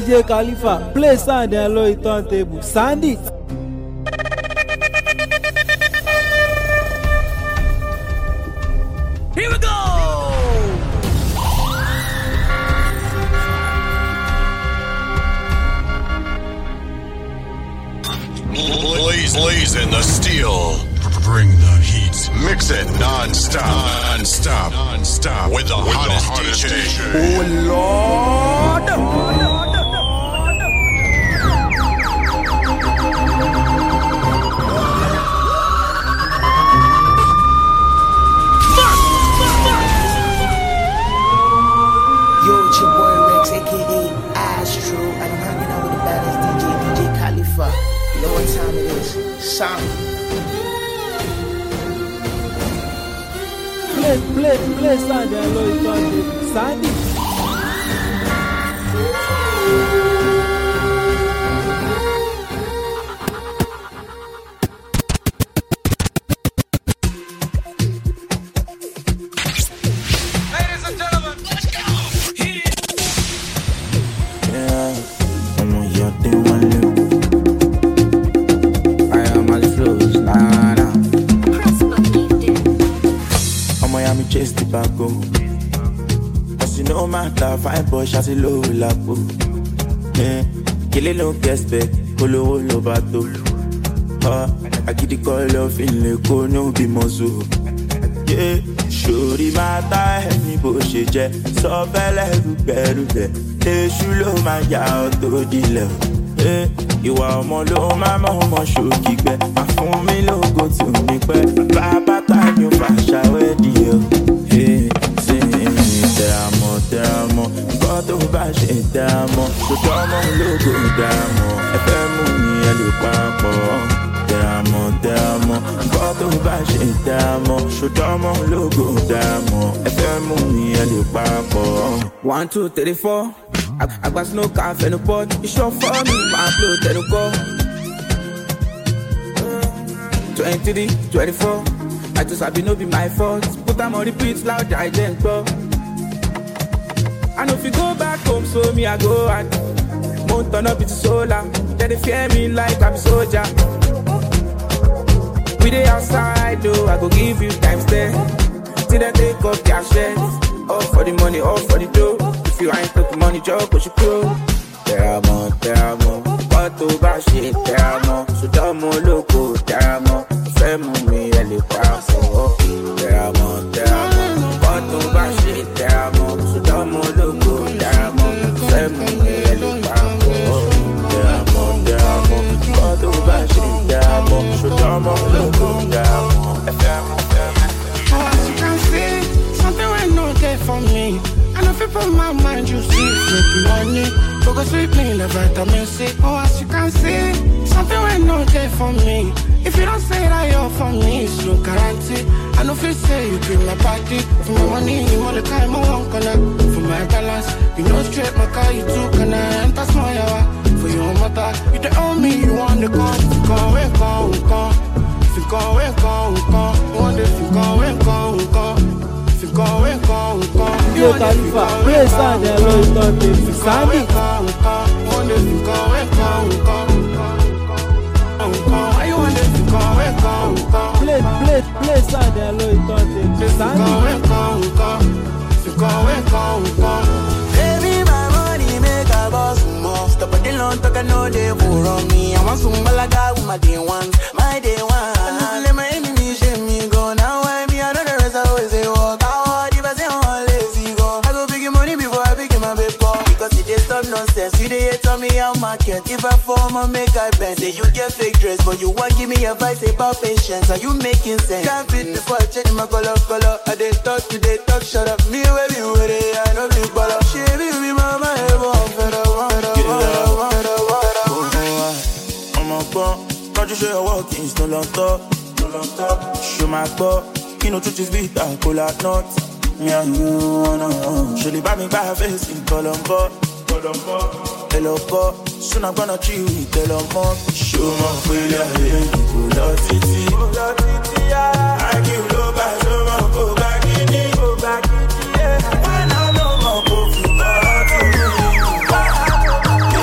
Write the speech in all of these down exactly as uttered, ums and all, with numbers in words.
D J Khalifa, play sound and low turntable. Sound it. Here we go! Blaze, blaze in the steel. Bring the heat. Mix it non-stop. Non-stop. Non-stop. With the With hottest, the hottest D J. D J. Oh, Lord. Yo, it's your boy Rex, aka Astro, and I'm hanging out with the baddest D J, D J Khalifa. You know what time it is? Sound. Play, play, play sound and low turntable. Sound it. Fine boy, shawty low lapo. Eh, kele no respect, kolo lo bato. Ah, I get the call of in le ko no be mozo. Yeah, shori mata ni bo se je, so bele rube rube. Esu lo ma ya o to dile. Eh, ìwà ọmọ ló ma mo mo shoki gbe. Ma fún mi logo tí o ní pẹ́. Baba ta ni o fa ṣàwẹ́ di o. Eh, Teramo, teramo, quanto vai ser teramo? So toma logo teramo, é femo ni ele papo. Teramo, teramo, quanto vai ser teramo? So toma logo teramo, é femo ni ele papo. One, two, three, four. I, I got no cafe no pot. You sure for me, my blood, then you go. Twenty-three, twenty-four. I just have no be my fault. Put them on repeat loud, I then go. And if you go back home, so me I go and won't turn up into solar. Then they fear me like I'm a soldier. We dey outside though, I go give you time stay. Till they take off their shirts. All for the money, all for the dough. If you ain't got the money, job, push your crew. Teramo, teramo, what to buy shit, teramo. So domo loco, teramo. Femo me, ele papo. Teramo, teramo, what to buy shit, teramo. So domo loco, teramo. Femo me, ele papo. Teramo, teramo, what to buy shit, teramo. So domo loco, teramo. Femo, femo. Oh, as you can see, something went no there for me. And if you put my mind, you see, flipping money. Focus with me, the vitamin C. Oh, as you can see, something went no there for me. If you don't say that you're for me, it's no guarantee. I know if you say you bring my party. For my money, you want the time, I won't connect. For my balance, you know straight my car, you too can I enter small yawa. For your mother, you don't owe me, you want the car. If you go, we go, we go. If you go, we go, we go. One day, if you go, we go, we go. If you go, we go, we go. D J Khalifa, play sound and low turntable. Sound it. One day, if you go, we go, we go. Play, play, play sound and low turntable. Sound it. Baby, my money make a boss more. Stop the long talk, I know they will on me. I want some malaga with my day ones, my day one. I let my enemies shame me go. Now I me, I know the rest always they walk out. If I say I'm lazy go, I go big money before I pick my baby call. Because it is stop nonsense. You they tell me I'm market. If I form I make I bend. Say you get fake dress, but you want give me advice about patience. Are you making sense? Can't fit before I change my color, color. I they talk, you they talk, shut up. Me where you with it, I know big baller. She be me mama, I'm fed up, fed up, fed up, fed up. I'm a bum, can't you show your walking, still on top, still on top. Show my butt, you know truth is bitter, pull out nuts. Me and you, no, she leave me by her face in Colombo, Colombo. Hello, boy, soon I'm gonna chew it, tell her more. Show my failure, pull out titty, pull out titty, yeah. I give low back, show my go back in it, go back in it, yeah. When I know my go for back, yeah.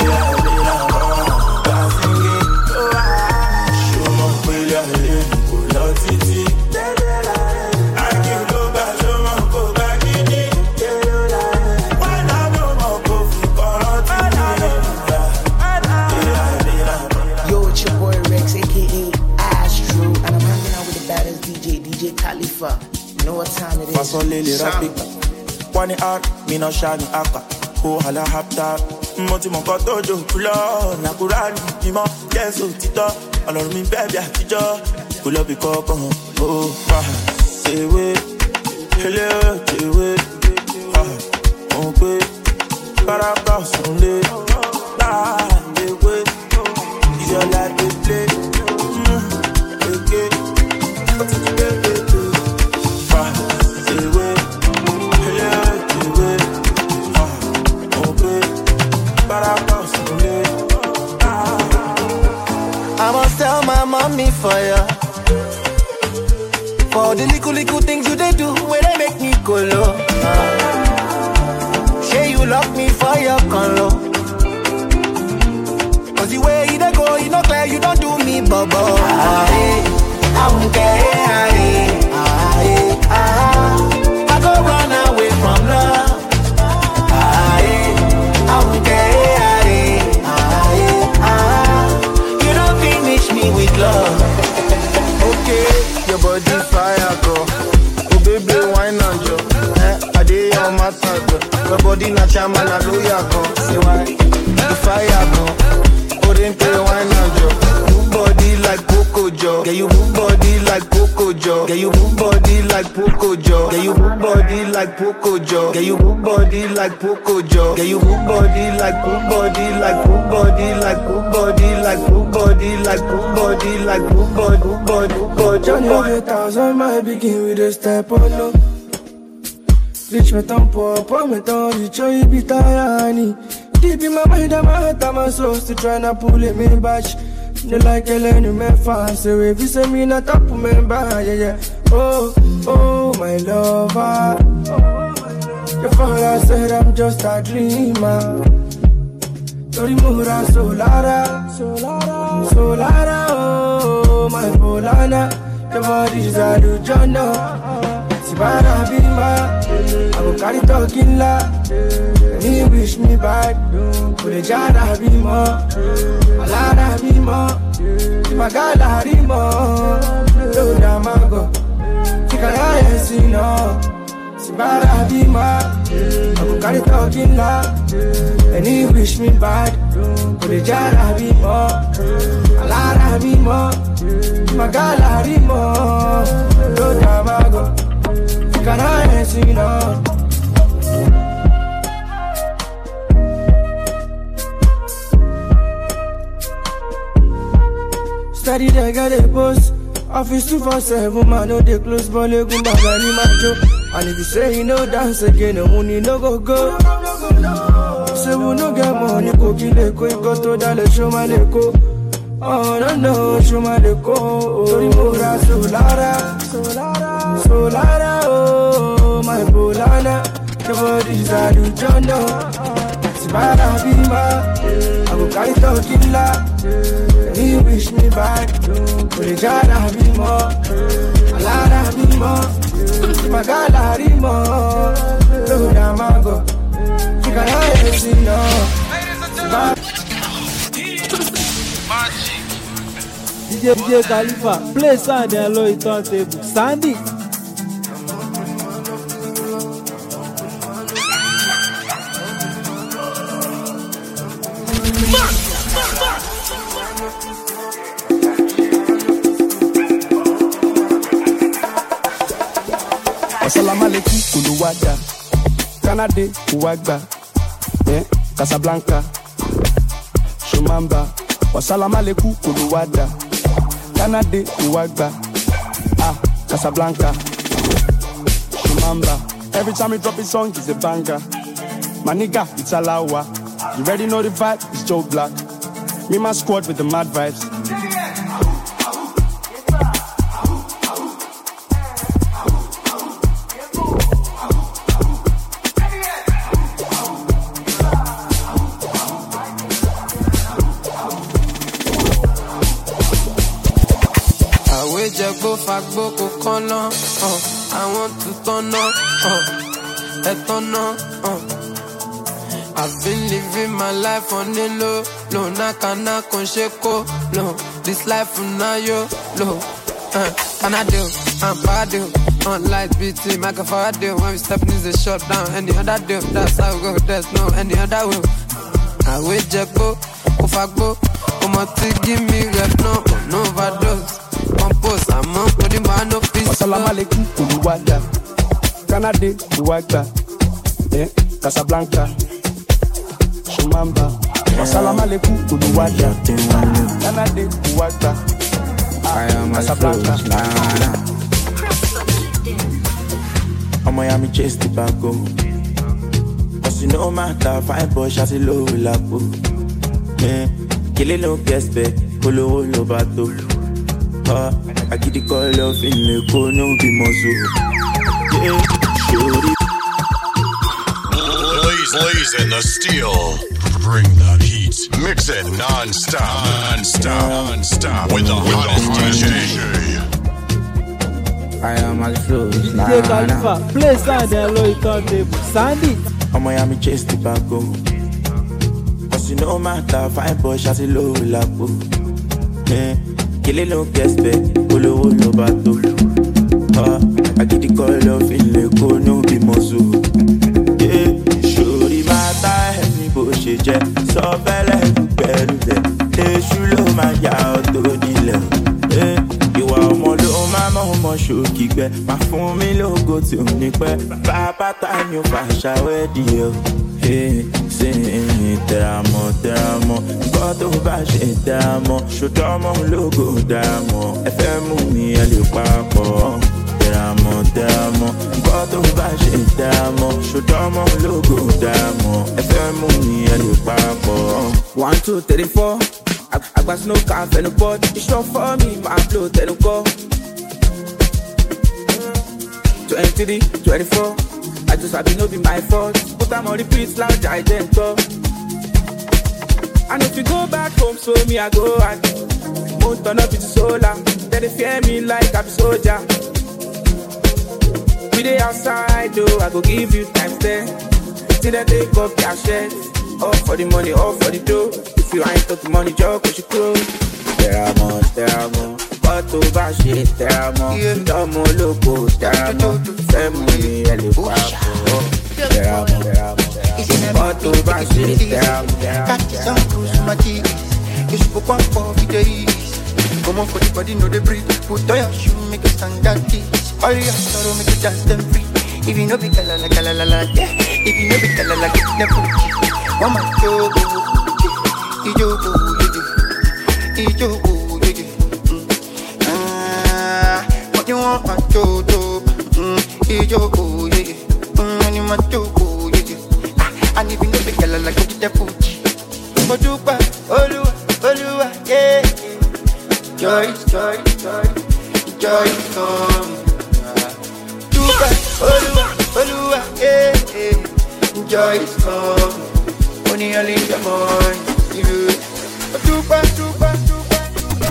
time it is. Fasolele rapika. Wani art, mina shani aka. Ko hala hapta. Moti mo koto jo kulo. Na kurani, mimo, yeso tito. Ọlọ́run mi baby àtijọ́. Kulo bi koko. Oh, ah. Say we. Hello, say we. Ah. On pe. Paraka sonle. Ah, they wait. Is your life they play? Mm. Okay. What did you get? Ah. Say we. I must tell my mommy for ya. For the little little things you they do when they make me go low. Uh, say you lock me for your conlo. Cause the way you they go, you know clear, you don't do me bubble. I, I won't care. I, I, I, I go run away from love. I, I won't care. With love. Okay, your body fire, girl. Oh baby, why not, Joe? Eh, I did your matter, girl. Your body not chairman, I know ya, girl. Say why? The fire, girl. Oh, then play why not, Joe? Move body like Coco Joe. Yeah, you move body like Coco Joe. Yeah, you move body like Coco Joe. Yeah, you move body like Coco Joe. Yeah, you move body like Coco Joe. Yeah, you move body like move body like move body like move body like move body like move body like move body move body move body. Johnny a thousand might begin with a step on no. Reach me down poor, pour me down, reach you be tiny. Deep in my mind, I'm heart, I'm a soul, still tryna pull it me back. You like a learn me fast, so if you say me not up, remember, yeah, yeah. Oh, oh, my lover. Your father said I'm just a dreamer. Torimura Solara, Solara, Solara, oh, my Polana. Your body's a Lujana. Sibara Bima, I will carry talking la. And he wish me back. Put a jara Bima, a lara Bima, Magala Rima, Loda Mago, Tikaya Sino, Sibara Bima, I will carry talking la. And he wish me back. Put a jara Bima, a lara Bima, Magala Rima, Loda Mago. Can I see now? Study they got a post. Office two for seven, man, no they close, but they go back and macho. And if you say you know dance again, no money no go go. Say we no get money, go kill a go, go to the show my go. Oh no no, show my go. Torimura Solara, Solara, Solara, oh my Bolana. Your body's a Lujana. Sibara Bima, I will carry talking la. And he wish me back. Purejara Bima, Alara Bima, Magala Rima, Loda Mago. Tikaya Sino. D J D J Khalifa, play sound and low it on table. Sandy. Assalamu alaikum kuluwada. Canada Uwagba. Eh, Casablanca. Shumamba. Assalamu alaikum kuluwada. Canada Uwagba. Ah, Casablanca. Shumamba. Every time he drop his song, it's a banger. My nigga, it's Alawa. You already know the vibe, it's Joe Black. Me and my squad with the mad vibes. Go fagbo ko kono, uh, I want to turn up, uh, a turn up, uh. I've been living my life on the low, low, nakana kon sheko, low. This life na yo, low, uh, can I do, I'm bad, On lights, B T, Michael Faraday. When we step in, the shut down. Any other day, that's how we go. There's no any other way. I wait, Jackbo, Ofagbo. Omoti, give me rep, no, no overdose. Compose, I'm on, putting my no peace. Assalamu alaikum, Uluwada. Canada, Uwagba. Eh, Casablanca. Shumamba. Assalamu alaikum, Uluwada. Canada, Uwagba. Casablanca. I'm Miami chase the bago. Cause you know matter, fine boy, shot it low, lapo. Eh, kill it no guest back, polo, lo bato. Ah, I get the call of in the co, no be mozo. Yeah, sure. Blaze, blaze in the steel. Bring the heat. Mix it non-stop. Non-stop. Non-stop. With the hottest D J. I am as flow. D J Khalifa, play sound and low turntable. Sound it. I'm Miami chase the bago. Cause you know matter, fine boy, shot it low, lapo. Eh, kill it no guest back, polo, lo bato. Ah, I get the call of in the co, no be mozo. Yeah, sure, matter, help me push it, yeah. So, fella, better than they should love my yacht to the left. Eh, you are more low, mama, more show, kick back. My phone, me logo to me, papa, time you fashion, where deal. Hey, say, teramo, teramo, got to bash it, teramo, shoot on logo, teramo, F M, me, and you papa. Teramo, teramo, got to bash it, teramo, shoot on logo, teramo, F M, me, and you papa. One, two, three, four. I, I got no cafe and no pot. It's not for me, my flow, tell go. twenty-three, twenty-four. I just have no be my fault. But I'm on the beats loud, I didn't go. And if you go back home, so me, I go and won't turn up into solar. Then they fear me like I'm a soldier. We dey outside, though, I go give you time there. Till they take up your shit. All for the money, all for the dough. If you ain't got the money, joke, cause you close. There are more, there are more. But over shit, there are more. Don't more loco, there are more. Family, and the pop. There are more, there are more. But over shit, there are more. Catch some cruise, my cheese. You spoke one for the days. Come on for the body, know the breathe. Put on your shoe, make a stand that this. All your sorrow, make it dance them free. If you know be kalala, kalala, yeah. If you know be kalala, get the food. Mama, yo, yo, yo, yo, ah, what you want, my yo, yo, yo, and you want to, and if you know the girl like get the food, but you back, Olua, Olua, yeah, joy, joy, joy, joy, come, you back, Olua, Olua, yeah, joy is coming. Only early in the morning, you super, super, super,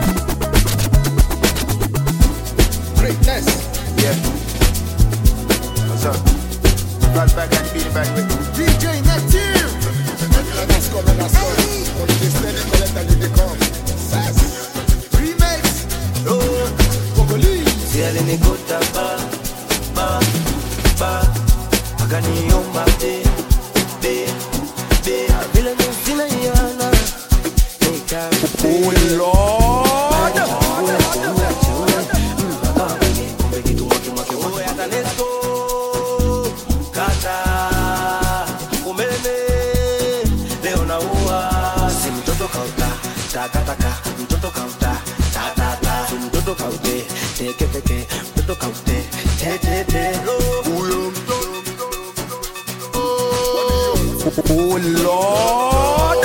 greatness, yeah. What's up? Right back and be back with D J Native. Let's go, let's go. Only this steady collect and they come. Sass, remix, oh, police. See, I didn't go to bar, bar, bar. I got you on my day, day. Oh Lord! Oh Lord!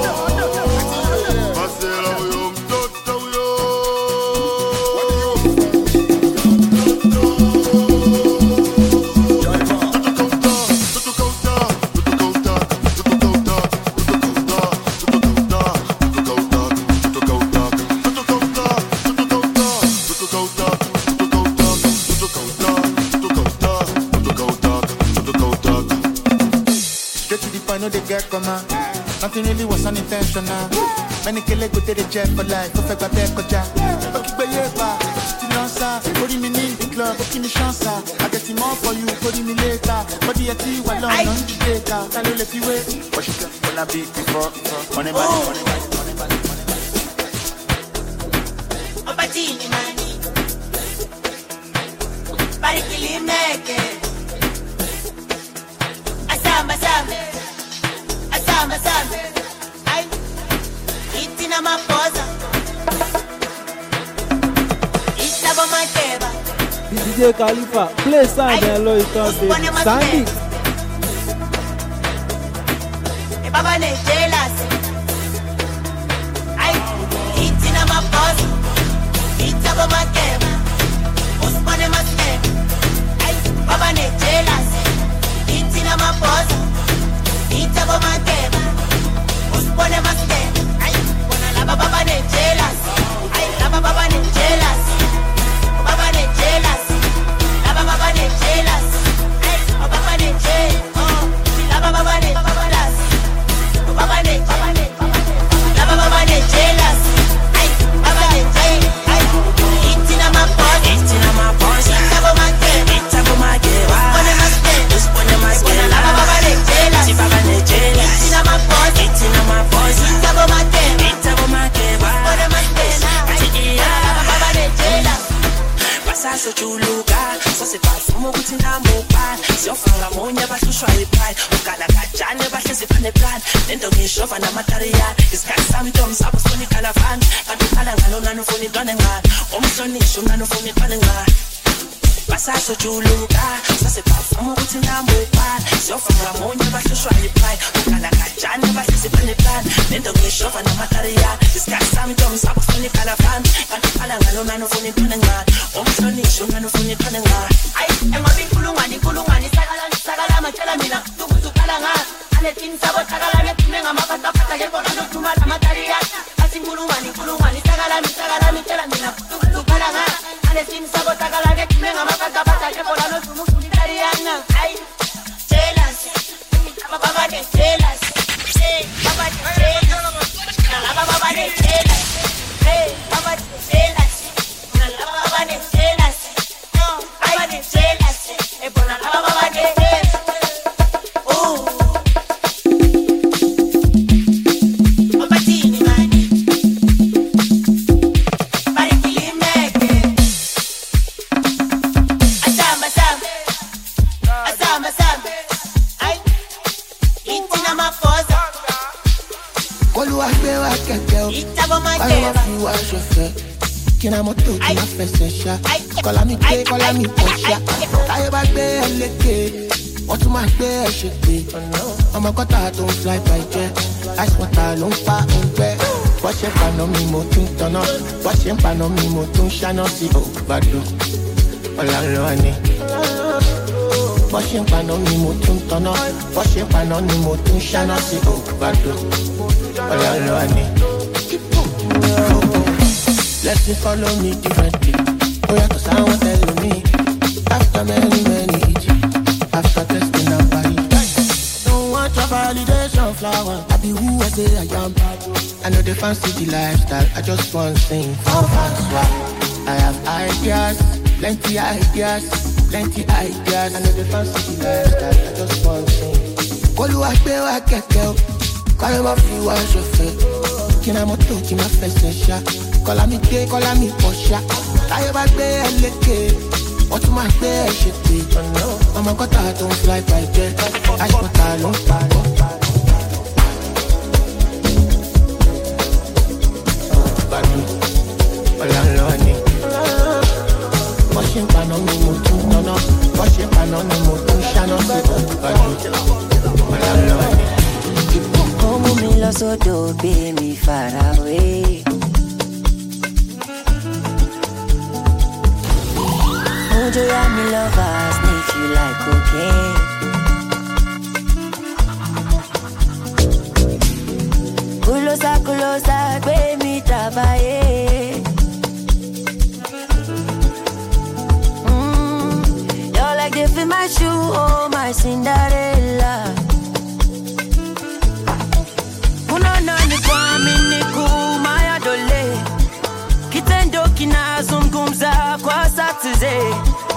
Nothing really was unintentional. Many kill go to the jet for life. Perfect, but they're koja. But keep a year back. Still on side. What do you mean? club, give me chance. I get him more for you, put me later. But the tea while on on the data. Can you let you wait? What she said, when I beat before, money, money, money, money, money, money. Opatini money. Barikili make. Asamba, asamba. Asamba, asamba. Ay, itina maposa. Itabo makeba. D J Khalifa, play sound and low turntable. Sandy. E baba ne jealous. Ay, itina maposa. Itabo makeba. Uspane makeba. Ay, baba ne jealous. Itina maposa. Itabo makeba. Uspane makeba. Ay, bona la baba ne jealous. Ay, la baba ne jealous. Baba ne jealous. La baba ne jealous. Ay, baba ne jealous. Oh, la baba ne jealous. Baba ne baba ne la baba ne jealous. Ay, baba ne jealous. Ay, itina maposa. Itina maposa. Itabo makeba. Itabo makeba. Uspane makeba. Uspane makeba. La baba ne jealous. Baba ne jealous. Itina maposa. Itina maposa. Itabo makeba. Itabo makeba. Uspane makeba. Ay, baba ne jealous. Pasa chuluka, so se perfumo ukuthi ngamupha. Siyofanga monya bahlushwa ipride. Ukala kajane bahlezi phane plan. Lento ngishova namaterial. Isikhathi sami ntombi sabo sifuna ikhala van. Kanti ukhala ngalo nani ufuna intwana ngani. Umhlonishwa nani ufuna intwana ngani. Pasa chuluka, so se perfumo ukuthi ngamupha. Siyofanga monya bahlushwa ipride. Ukala kajane bahlezi phane plan. Lento ngishova namaterial. Isikhathi sami ntombi sabo sifuna ikhala van. Kanti ukhala ngalo nani ufuna intwana ngani. Umhlonishwa nani ufuna intwana ngani. Ay, engoba inkulungwane inkulungwane sakala sakala matshela mina ukuthi ukhala ngani. Aletin sabo sakala nethime ngamapata pata yebo nothuma amaterial. Athi inkulungwane inkulungwane sakala sakala matshela mina ukuthi ukhala ngani. Aletin sabo sakala nethime ngamapata pata yebo nothuma amaterial. Ay, jealous. Baba ne jealous. Hey, baba ne jealous. La baba ne jealous. Hey, baba ne jealous. La baba ne jealous. Oh, baba ne jealous. E bona la baba ne jealous. Oh. Opatini mani. Barikili meke. Asamba samba. Asamba samba. Ay. Itina maposa. Kolu agbe wa kẹ̀kẹ́ o. Itabo Báwo makeba. ma fi wá ṣọ̀fẹ́? Kí na mọ́tò kí na fẹsẹ̀ ṣá. Kọ́lá mi gbé kọ́lá mi pọ̀ ṣá. Táyé bá gbé ẹ lékè, wọ́n tún máa gbé ẹ ṣe pé. Ọmọ kọ́tà tó ń fly by jẹ́. Ice water ló ń pa òǹgbẹ́. Wọ́n ṣe ń paná mi mo tún tanná. Wọ́n ṣe ń paná mi mo tún ṣáná sí ògbàdo. Ọ̀la ń lọ ni. Wọ́n ṣe ń paná mi mo tún tanná. Wọ́n ṣe ń paná mi mo tún ṣáná sí ògbàdo. Ọ̀la ń lọ ni. Blessings follow me differently. Oh yeah, cause I want tell me. After many, many ages. After testing and body. Don't want your validation flower. I be who I say I am. I know they fancy the lifestyle. I just want to sing for fans. I have ideas, plenty ideas, plenty ideas. I know they fancy the lifestyle. I just want to sing. Kolu agbe wa kẹ̀kẹ́ o. Kọ́lé ma fi wá ṣọ̀fẹ́. Kí na mọ́tò kí na fẹsẹ̀ ṣá. Kọ́lá mi gbé kọ́lá mi pọ̀ ṣá. Táyé bá gbé ẹ lékè, wọ́n tún máa gbé ẹ ṣe pé. Ọmọ kọ́tà tó ń fly by jet. Ice water ló ń pa ló ń pa. Gbàdúrà ọ̀la ń lọ ni. Wọ́n ṣe ń paná mi mo tún tanná. Wọ́n ṣe ń paná mi mo tún ṣáná sí gbàdúrà ọ̀la ń lọ ni. Como me lo sodo, be me far away. Mojo ya me lovers, sniff you like cocaine. Culosa, culosa, be me trabaye. Mm, you're like the fit my shoe, oh my Cinderella. Nani kwa miniku maya dole Kitendo kinazungumza kwa satize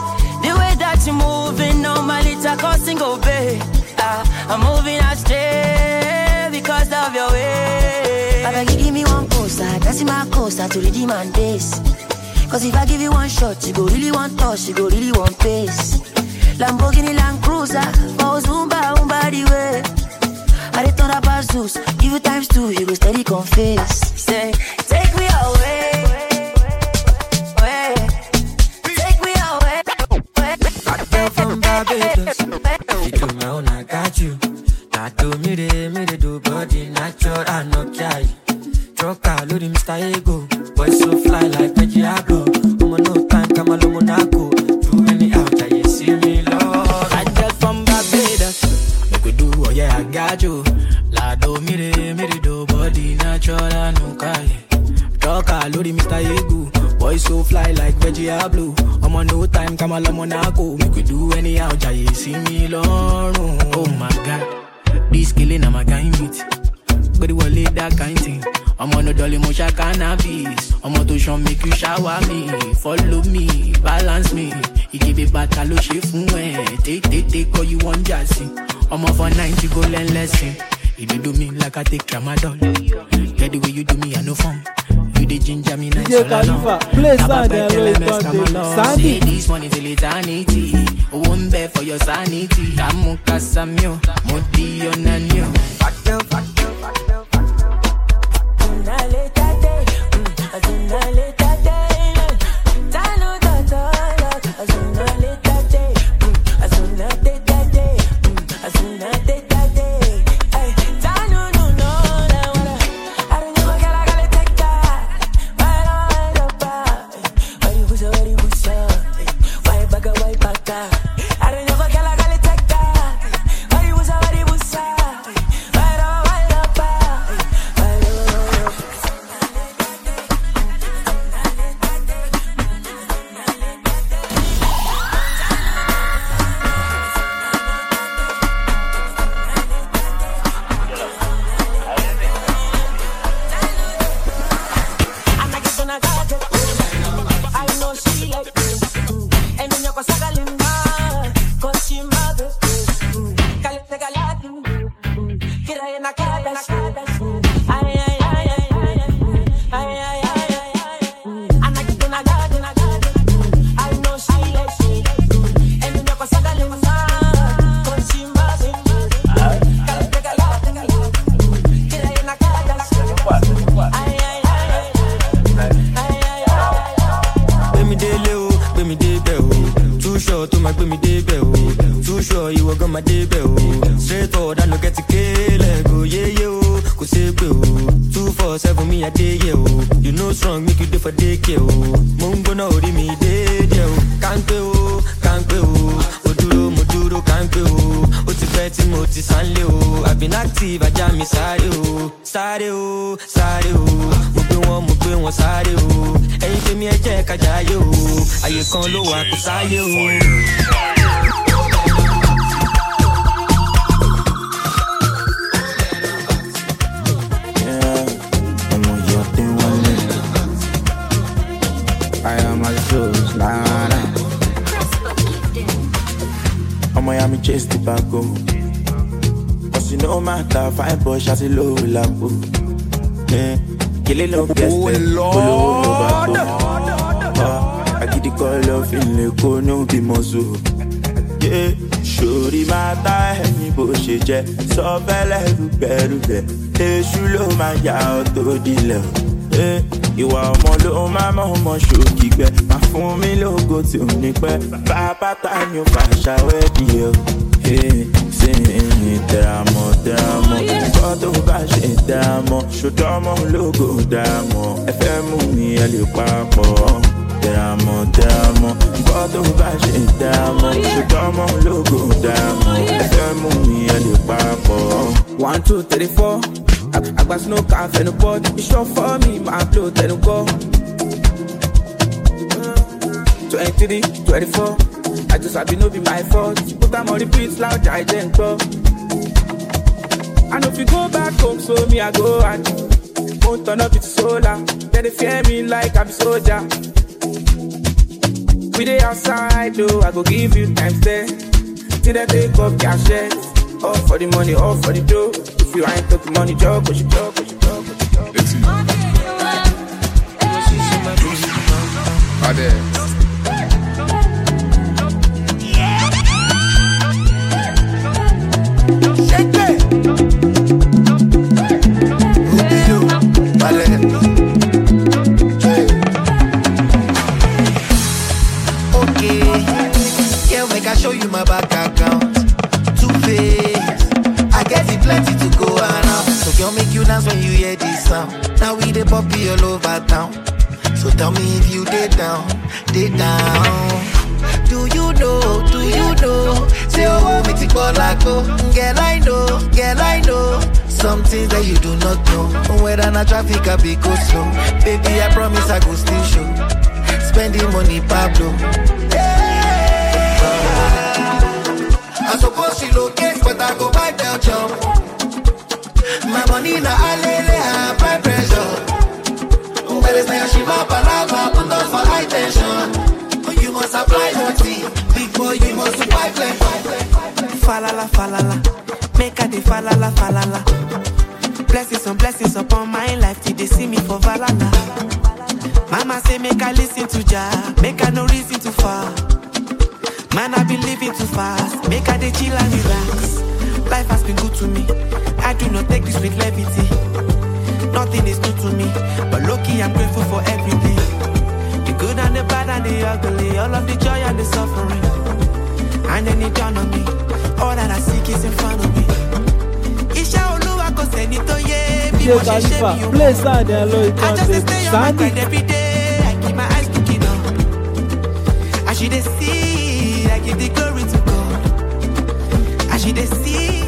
she moving, normally it's a crossing obey. Uh, I'm moving astray because of your way. I beg you give me one poster, that's in my coaster to the demand days. Cause if I give you one shot, you go really want touch, you go really want pace. Lamborghini Land Cruiser, for Zumba, Umba the way. I dey turn up as Zeus, give you times two, you go steady confess. Say, take me away, away. Take me away, away. Hot girl from Barbados, you do my own, I got you. That do me de, me de do body natural, I no care. Trucker, load him Mister Ego. Boy so fly like a Diablo. I'm on no time, come on, Monaco. Do any out, I see me, Lord. I just from Barbados. Make we do, oh yeah, I got you. La do me de, me de do body natural, I no care. Trucker, load him Mister Ego. Boy so fly like a Diablo. I'm on no time, come on, Monaco. Make we do any out, I see me, Lord. Oh my God, this killing, I'm a guy meet. But it will lead that kind thing. I'm on a dolly mocha cannabis. I'm on to show make you shower me. Follow me, balance me. You give it back a low shift. Take, take, take all you want jazzy. I'm off for ninety go learn lesson. If you do me like I take tramadol. Get the way you do me, I no fun. You the ginger me nice all along. Play sound and roll it on Sandy. Say this money till eternity. One bed for your sanity. Kamu kasamyo, modi onanyo. Fat girl, fat girl, fat girl. Shasi low lapo, eh? Kill it, no guess. Oh Lord, I get the call of in the corner, be mozo. Yeah, shori mata hemi bo sheje, so bele rube rube. Eh, shulo ma ya to dile. Eh, ìwà ọmọ ló máa mọ ọmọ ṣòkì gbẹ, má fún mi lógo tí ò ní pẹ́. Bàbá ta ni ó fà ṣàwẹ́ díẹ̀. Eh, ṣe tẹ̀ra mọ́ tẹ̀ra mọ́, nǹkan tó bá ṣe tẹ̀ra mọ́, ṣòtọ́ ọmọ lógo dára mọ́, ẹ fẹ́ mú mi ẹ lè papọ̀. Tẹ̀ra mọ́ tẹ̀ra mọ́, nǹkan tó bá ṣe tẹ̀ra mọ́, ṣòtọ́ ọmọ lógo dára mọ́, ẹ fẹ́ mú mi ẹ lè papọ̀. One, two, three, four. I got no car for no pot. You sure for me, my blow, then go. twenty-three, twenty-four. I just have no be my fault. Put them on repeat loud, I then go. And if you go back home, so me, I go and won't turn up it's solar. Then they fear me like I'm soldier. We dey outside though, I go give you time stay. Till they take off your shirt. All for the money, all for the dough. If you ain't talking money, joke, cause you joke, cause you joke, cause you joke. Let's see. Are there? Shake it. Okay, yeah, make I show you my back account. Two face, I get it plenty to go around. So girl, make you dance when you hear this sound. Now we the poppy all over town. So tell me if you did down, did down. Do you know, do you know? Say oh, make it go like oh. Girl, I know, girl, I know. Some things that you do not know. Whether na traffic I be go slow. Baby, I promise I go still show. Spending money, Pablo. Yeah. I suppose she locate, but I go buy Belgium. My money na alele, high blood pressure. But it's like she ma palava, put on for high tension. You must apply your tea, big boy, you must supply play. Falala, falala, make a de falala, falala. Blessings on blessings upon my life, till they see me for valala. Mama say make I listen to Jah, make I no reason to fall. Man, I been living too fast, make I de chill and relax. Life has been good to me, I do not take this with levity. Nothing is new to me, but lucky I'm grateful for everything. The good and the bad and the ugly, all of the joy and the suffering. And then it dawned on me, all that I seek is in front of me. Isha Oluwa ko seni to ye, D J Khalifa, play sound and low it I just stay on my grind every day, I keep my eyes looking up. I should see, I give the glory to God. I should see.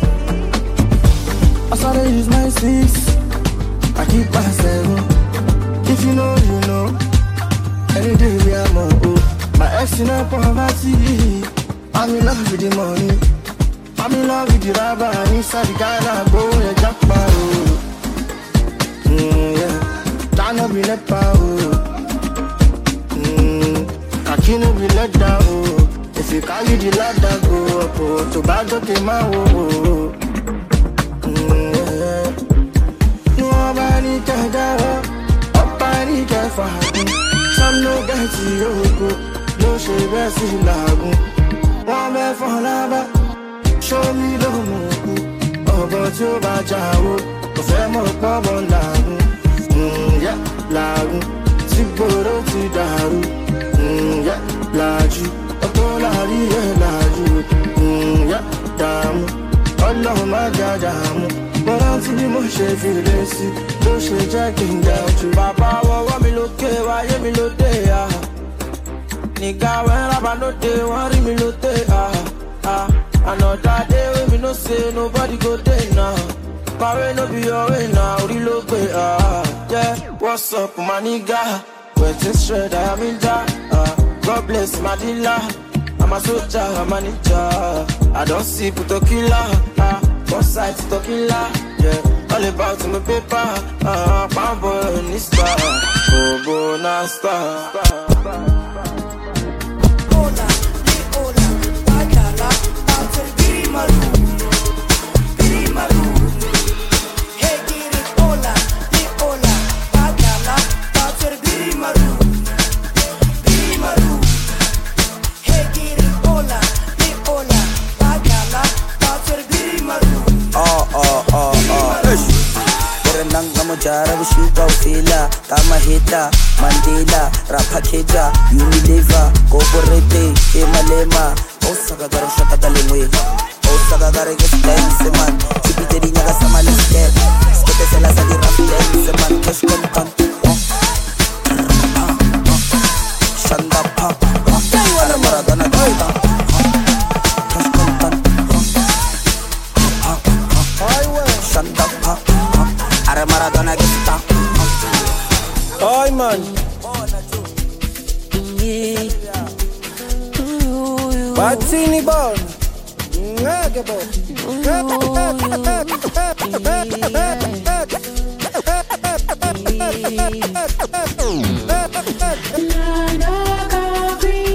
I started use my six, I keep my seven. If you know, you know. Any day we are more, oh. My ex in a poverty. I'm in love with the money. I'm in love with the rubber. Inside the Ghana, go and jackpot, oh. Mm, yeah. Tana be let power, oh. Mm, I can't be let down, oh. If you carry the ladder, go up, oh. Tobago came out, oh. Mm, yeah. Nobody can go up. Nobody can fight. Some no get you, no shame, best in lagoon. One man for lava, show me the moon. Oh, but you bajaw, the family bubble lagoon. Yeah, lagoon, Ziboro to Daru. Yeah, Laju, a polari, Laju. Yeah, Damu, Allah, my Jadamu. But until the motion feel this, no shame, jacking down to Papa. What me look at, why you me look there? Nigga, when I no day, worry me look there. Ah, another day, when me no say, nobody go there now. Power no be your way now, relocate. Ah, yeah, what's up, my nigga? Waiting straight, I am in jar. Ah, God bless my dealer. I'm a soldier, I'm a ninja. I don't see put a killer. Ah, one side to killer. Yeah. All about my paper, ah, pound boy, Nista, Bobo, Nasta. Hola, hola, badala, bater birimaru, birimaru. Hey, get it, hola, hola, badala, bater birimaru, birimaru. Hey, get it, hola, hola, badala, bater birimaru. Oh, oh, oh, oh. Nanga mojara bushuka ufila kama hita Mandela rapa keja Unilever Goborete Emalema Osaka gara shaka dalimwe Osaka gara get dance man Chipiteri nyaga sama let's get Skete sela sadi rap dance man Cash con con Shanda pa Ara maradona gaita Cash con con Shanda pa Ara Maradona gesta. Oi man. Batini ball. Ngage ball. Nana coffee.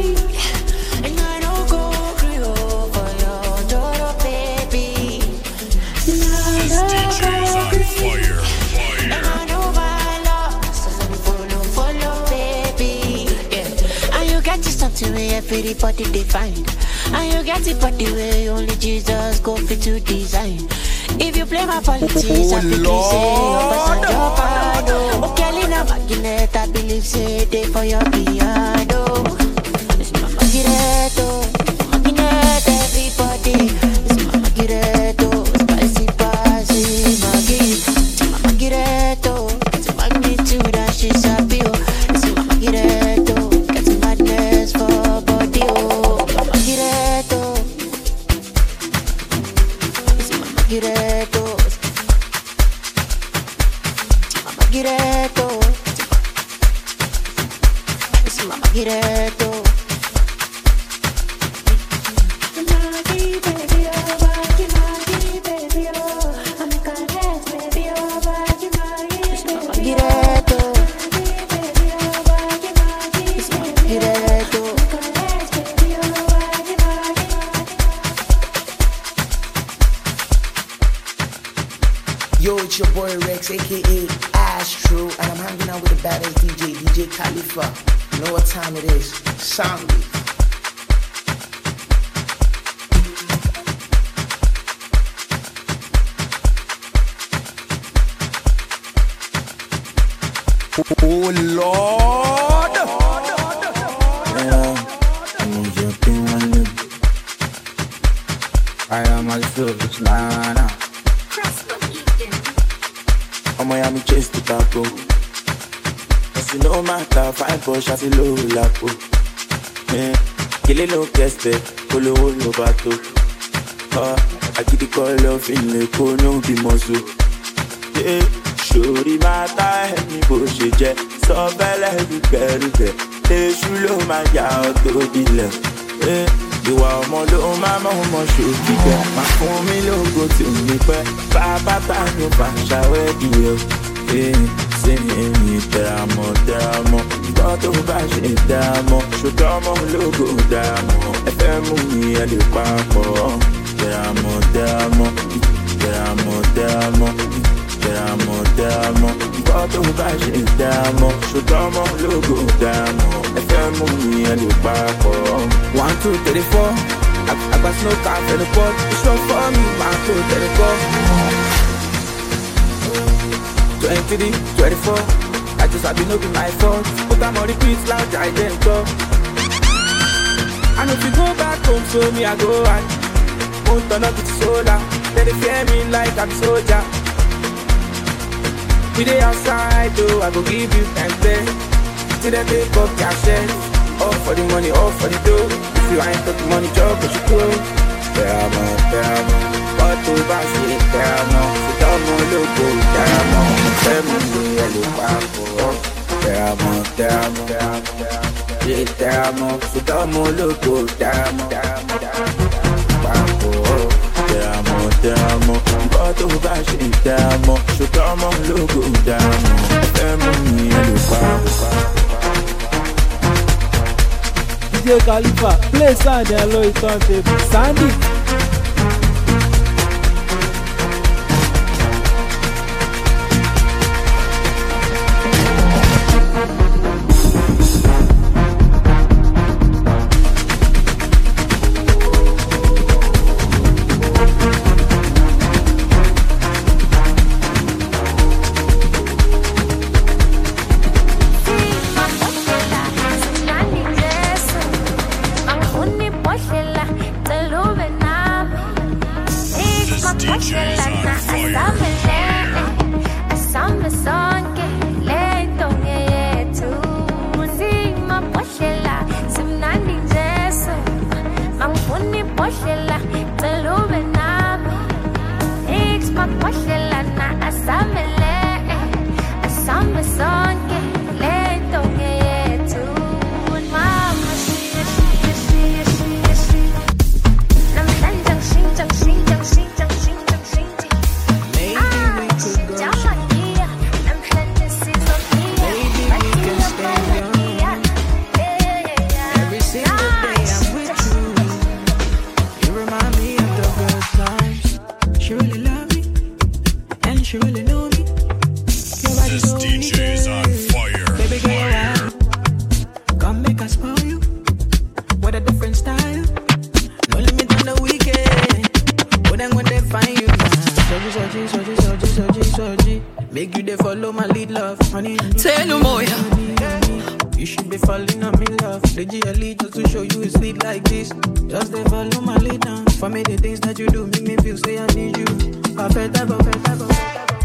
for the body they find. And you get it body way only Jesus go fit to design. If you play my politics, I think you say your bad. Oh, Kelly na magnet, I believe say they for your piano. It's my magneto, magnet everybody. It's my magneto, spicy spicy maggie. It's my magneto, it's a magnitude that she's happy. It's my magneto, gets madness for body. Oh, my magneto. Magneto, Magneto, it's my Magneto. Yo, it's your boy Rex, aka Astro, and I'm hanging out with the baddest D J, D J Khalifa. You know what time it is? Sound it. Oh Lord! Yeah, I'm jumping on you. I am a service man. I'm Miami chase the taco. Cause you know matter, fine push, I see low lapo. Yeah, kill it low keste, kolo lo bato. Ah, I get the call of in the kono be muscle. Yeah, shuri mata, help me push it, jet. So bella, you better get. They should low my yacht to the left. Yeah. You are more low, mama, more should be there. My family logo to me, but Papa, time you pass away, dear. Say, me, Damo, Damo, got to bash it, Damo, should come on, logo, Damo, F M, me, and the Papa, Damo, Damo, Damo, Damo, Damo, Damo, got to bash it, Damo, should come on, logo, Damo, F M, me, and the Papa. One, two, three, four. I, I got no car for the pot. It's not for me. One, two, three, four. Twenty-three, twenty-four. I just have been open my fault. But I'm on repeat like I didn't talk. And if you go back home, so me I go and won't turn up with solar. Then they fear me like I'm soldier. We dey outside though, I go give you time there. Till they take up your shit. All for the money, all for the dough. If you ain't got the money, job, but you cool. Teramo, teramo, but to bash it, teramo. So teramo, loco, teramo. Teramo, loco, teramo, teramo, teramo. Teramo, so teramo, loco, teramo, teramo, teramo, teramo, but to bash it, teramo. So teramo, loco, teramo. Teramo, loco. D J Khalifa, play sound and low turntable. Sound it. Make you they follow my lead, love. Honey, tell you more. You should be falling on me, love. The G L E just to show you it's sweet like this. Just they follow my lead now. For me, the things that you do make me feel say I need you. Perfect, perfect, perfect, perfect.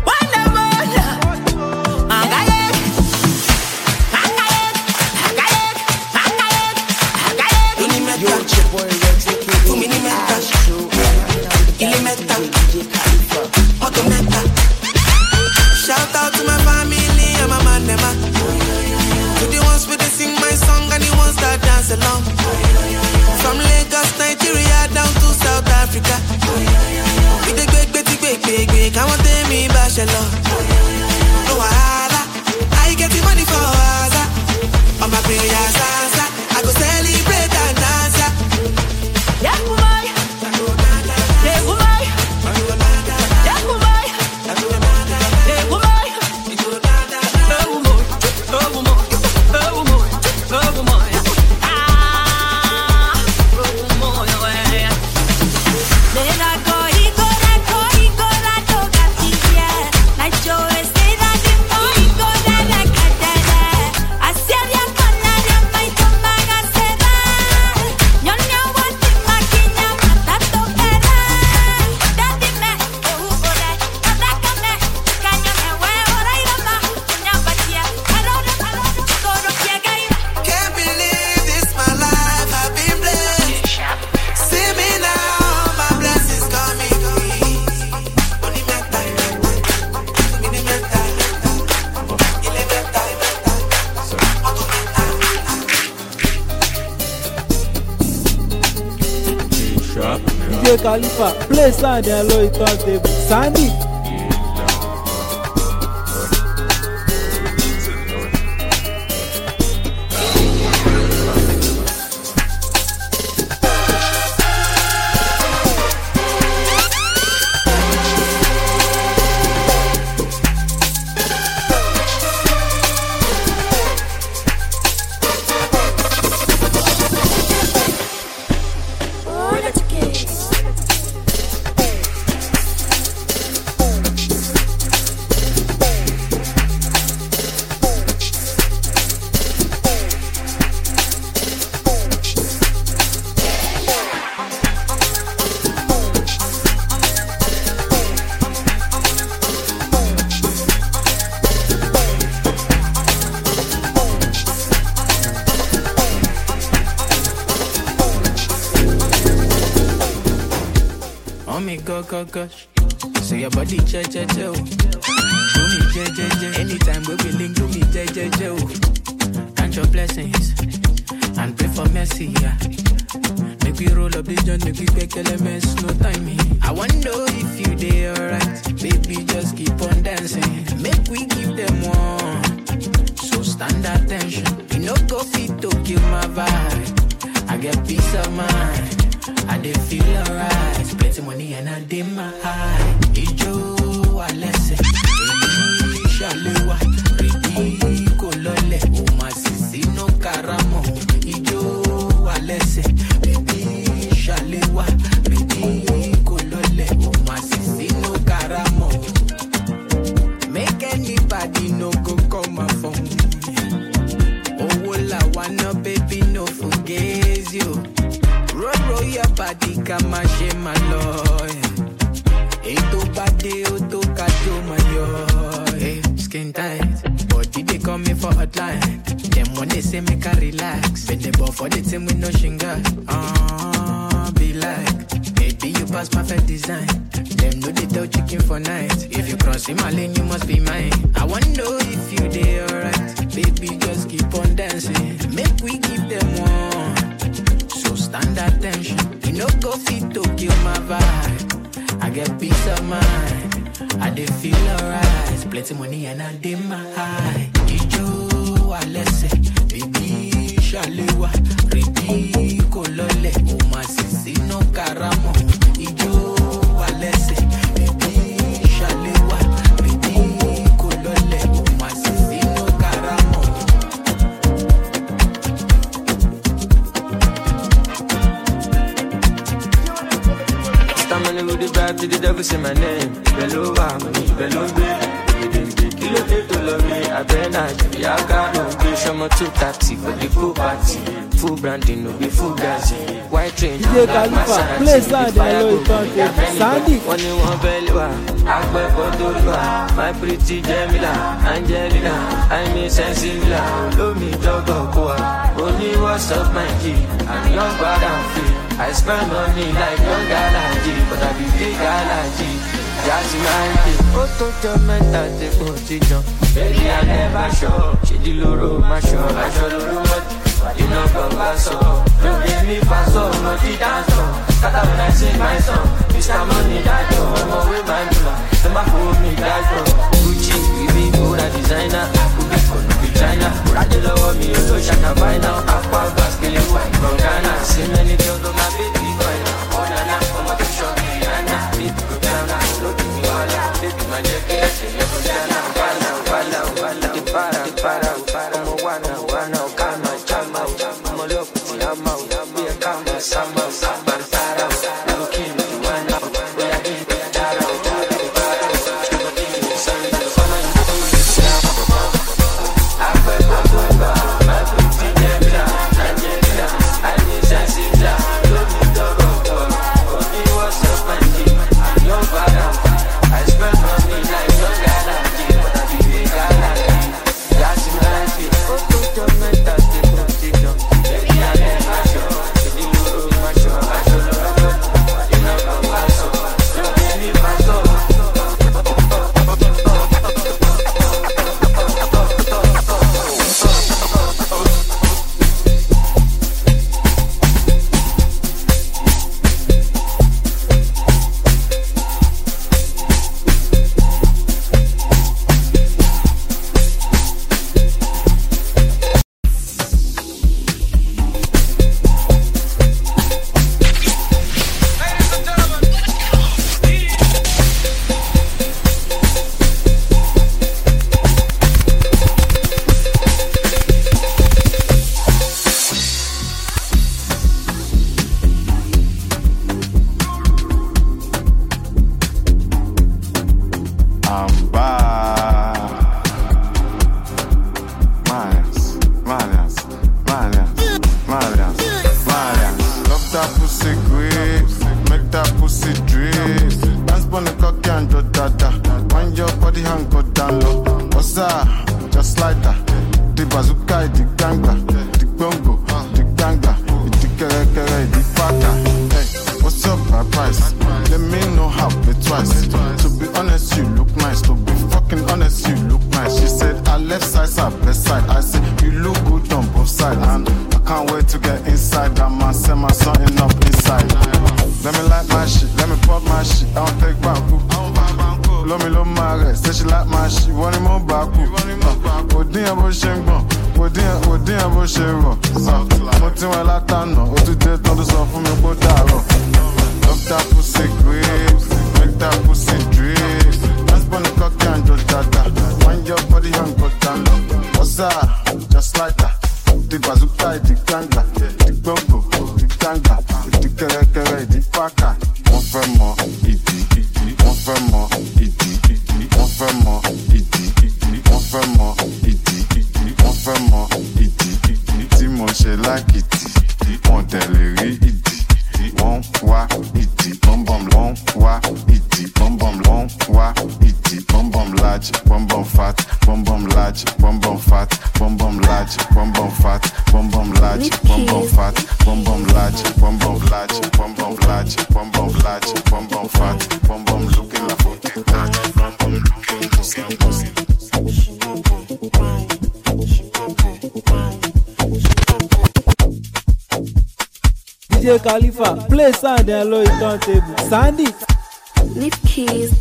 Shout out to my family and my man, them. To the ones where they sing my song and the ones that dance along. From Lagos, Nigeria down to South Africa. We the big, big, big, big, big. I want them in bachelor. No wahala, I get the money for us. On my prayer salsa, I go celebrate and dance. Yeah, boy. Yeah, boy. D J Khalifa, play sound and low turntable. Sandy. Go, go, gosh. So your body, che, che, che. Do me, je, je, je. Anytime we be link, do me, je, je, je. Count your blessings and pray for mercy, yeah. Make we roll up this joint, make we make elements, no timing. I wonder if you dey alright, baby, just keep on dancing. Make we give them one. So stand attention, you know go fit to kill my vibe. I get peace of mind. I dey feel alright, plenty money and I dey my high. Ijo alese, baby shalewa, ready kolole, o masisi no karamo. Ijo alese, baby shalewa, ready kolole, o masisi no karamo. Make anybody no go call my phone. Oh well, I wanna baby no forget you. Roll, roll your body, come and share my love. Eto body, oto kato my yo. Hey, skin tight, body they call me for hotline. Them when they say make I relax, bend the ball for the team with no shinga. Ah, uh, be like, baby you pass perfect design. Them know they tell chicken for night. If you cross in my lane, you must be mine. I wonder if you dey alright, baby just keep on dancing. Make we give them one. Stand attention, you know go fit to kill my vibe. I get peace of mind, I dey feel alright. Plenty money and I dey my high. Ijo alese, baby shalewa, ready kolole, o masisi no karamo. Ijo alese, baby shalewa, ready kolole, o masisi no karamo. With the vibe to the devil, say my name. Bello, I'm a bello, baby. Kilo de to love me, I better be a guy. No be show me two taxi for the full party. Full branding, no be full gas. White train, D J Khalifa, play sound and low turntable. Sandy. One in one belly, Akbar Kodolwa, my pretty Jamila, Angelina, I miss Sensibila, love me dog or only what's up my G, I'm young but I'm free. I spend money like young Galaji, but I be big Galaji. Just ninety, auto tormenta te continue. Baby, I never show. She di loro, my show, I show loro, but you know go pass up. Don't give me pass up, no di dance on. Kata when I sing my song, Mister Money that do, I'm away my mula. Never fool me that do. Gucci, we be good at designer. We be good at China. Radi love me, you know Shana by now. Aqua gas, kill you white from Ghana. See many girls on my baby boy. Oh na na, I'm a big shot, Rihanna. Big good Ghana. Baby, my neck is in your banana. Bala, bala, bala, para, para, para. I'm a wanna, wanna, calma, calma. I'm a look, I'm out. Be a calma, samba, samba, para. Looking, you wanna, we are in the dara, dara, dara. Looking, samba, samba, I feel my boy, my pretty Jamila, Nigeria. I need sensitive, love me, dog, dog. Only what's up, my G. I'm your father. I spend money like no Galaji, but I be big Galaji. That's in my life, oh, don't tell me that they don't see them. Baby, I never show. Baby, you know my show, I show the record. You know I'm my soul. Don't give me my soul. D J Khalifa, play sound and low turntable. Sandy. Leave keys.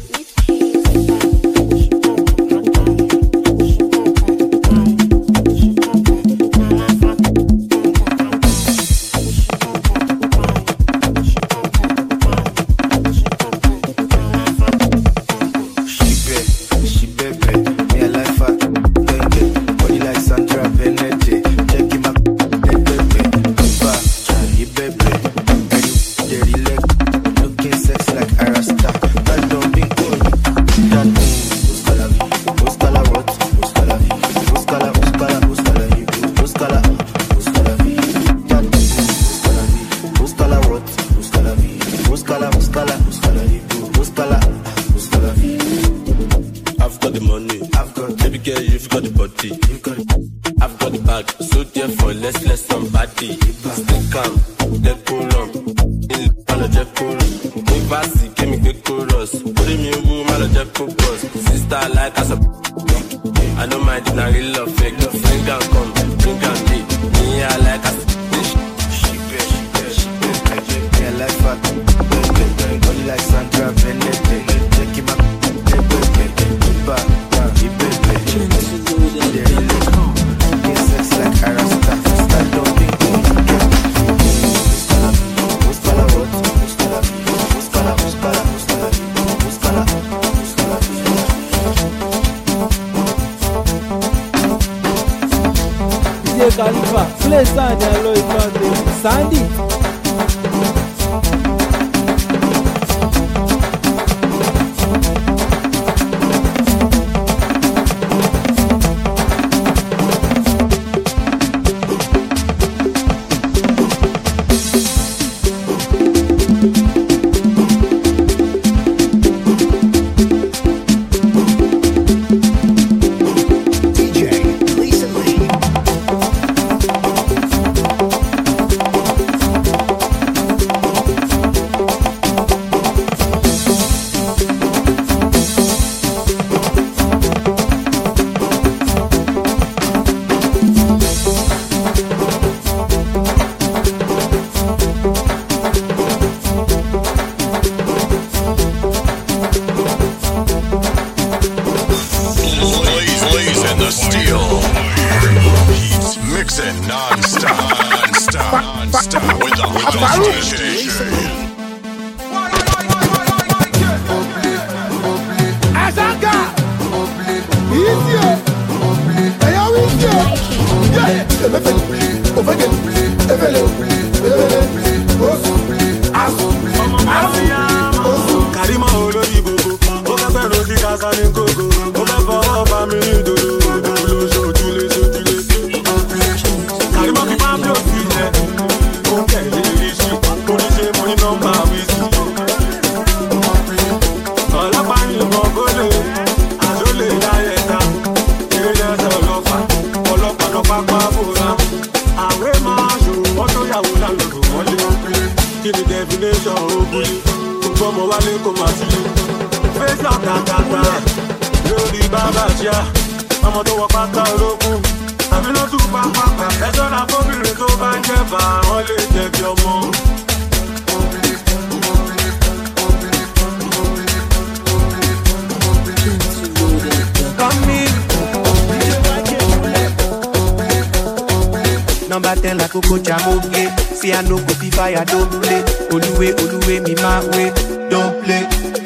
Looking sexy like Arasta. That don't be cool. party. I've got the bag, so therefore let's let somebody. Stay calm, let go long. In the cool. If I see, give me the chorus. Put me in room, I'll just go cross. Sister like us a I don't mind if I really love fake. Drink and come, drink and pay. Me, I like us. She bitch, she bitch, she bitch. Yeah, like fuck. Body like Sandra Benedict. Take him up. Like Arasta, stand up, big D J Khalifa, play Sandy and Lloyd Conte. Sandy. Number ten like Coco Jamoke. See I no go be fire, don't play. Oluwe, Oluwe, me my way, don't play.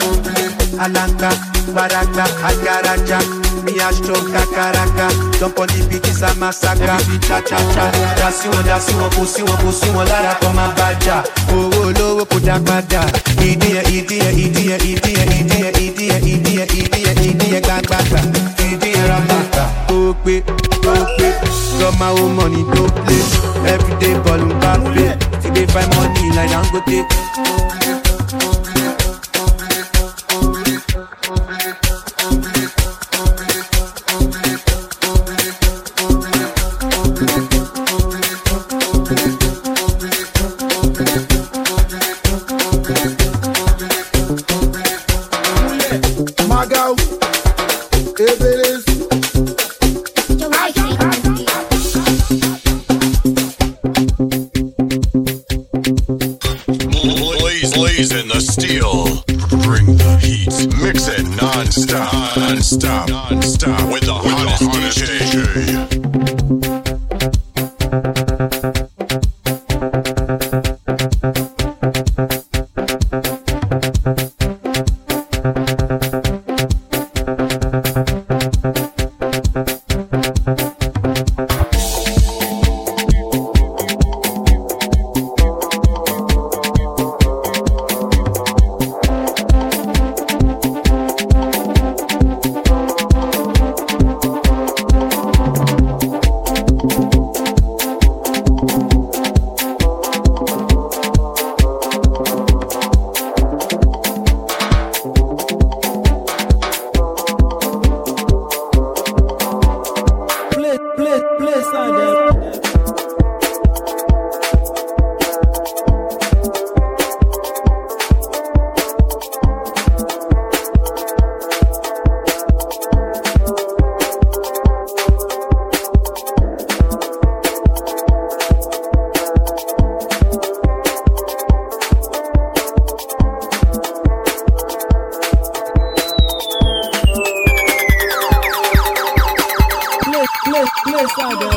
Alanga, Baraka, Agaraja. Me a strong kakaraka. Jump on the beat, it's a massacre. Every cha cha cha. Dasi one, dasi one, pussy one, pussy one. Lara come and baja. Oh oh, low, kuda bada. Idiya, idiya, idiya, idiya, idiya, idiya, idiya, idiya, idiya, gagbaga. Idiya ramaka. Okwe, okwe. Got my own money, don't play. Everyday ball and back play. See they find money like Dangote. Blazing the steel, bring the heat, mix it non-stop, non-stop, non-stop with the hottest D J. play sound there.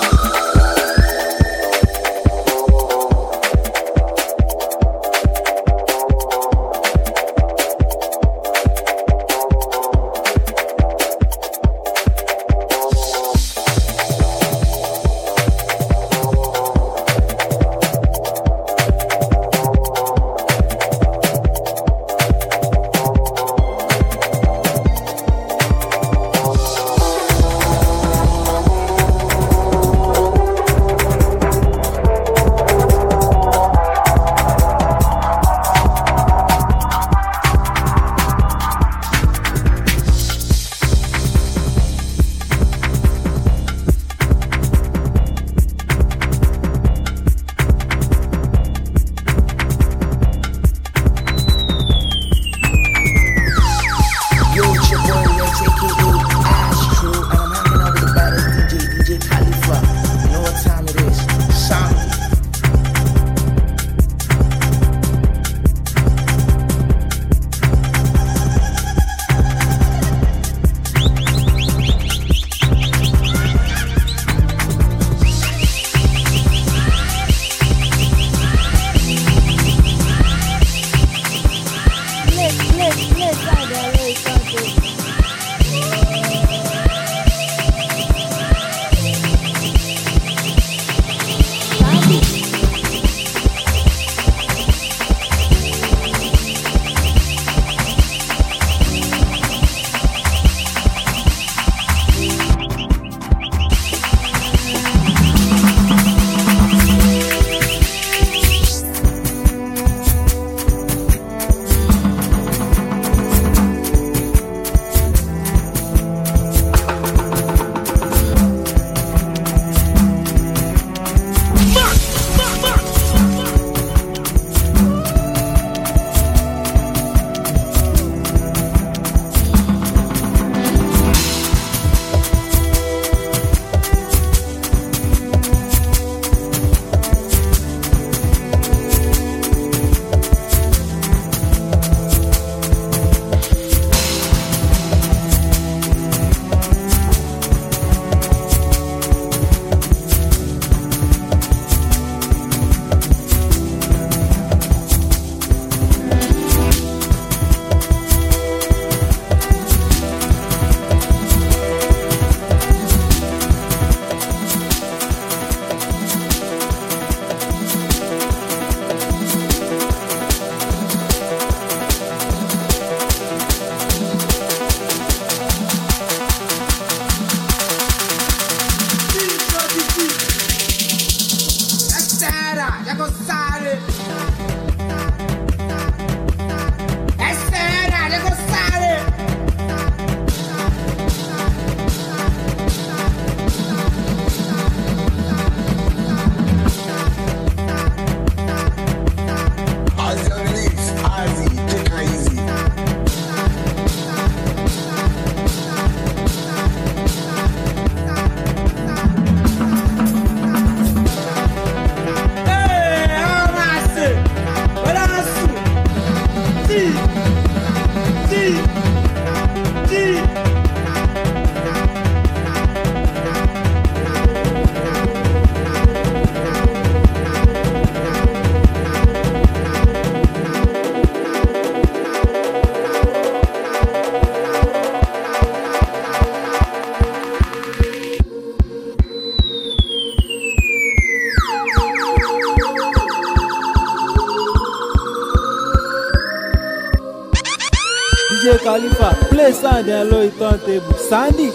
D J Khalifa, play sound and low turntable. Sandy.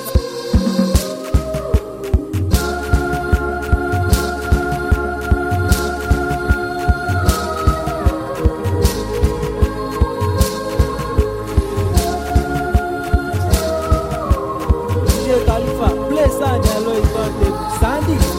D J Khalifa, play sound and low turntable. Sandy.